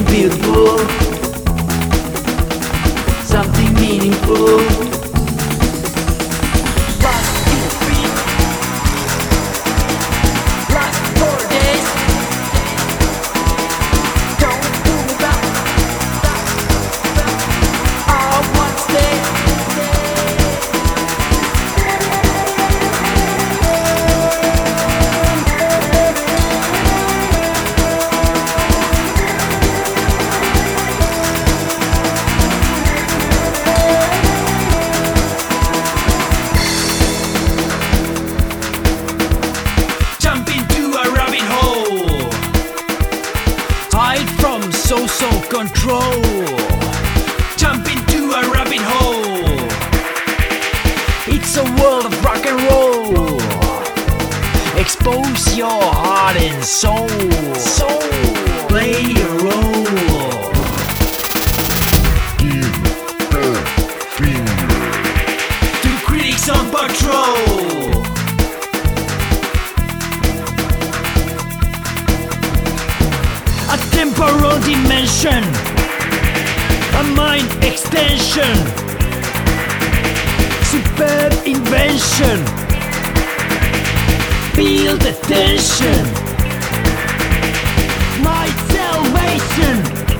something beautiful, something meaningful. Lost in the street, lost for days. Don't fool me back, I want to stay. Hide from social control. Jump into a rabbit hole. It's a world of rock and roll. Expose your heart and soul. Play a role. Give the finger To critics on patrol. A temporal dimension, a mind extension, superb invention. Feel the tension, my salvation.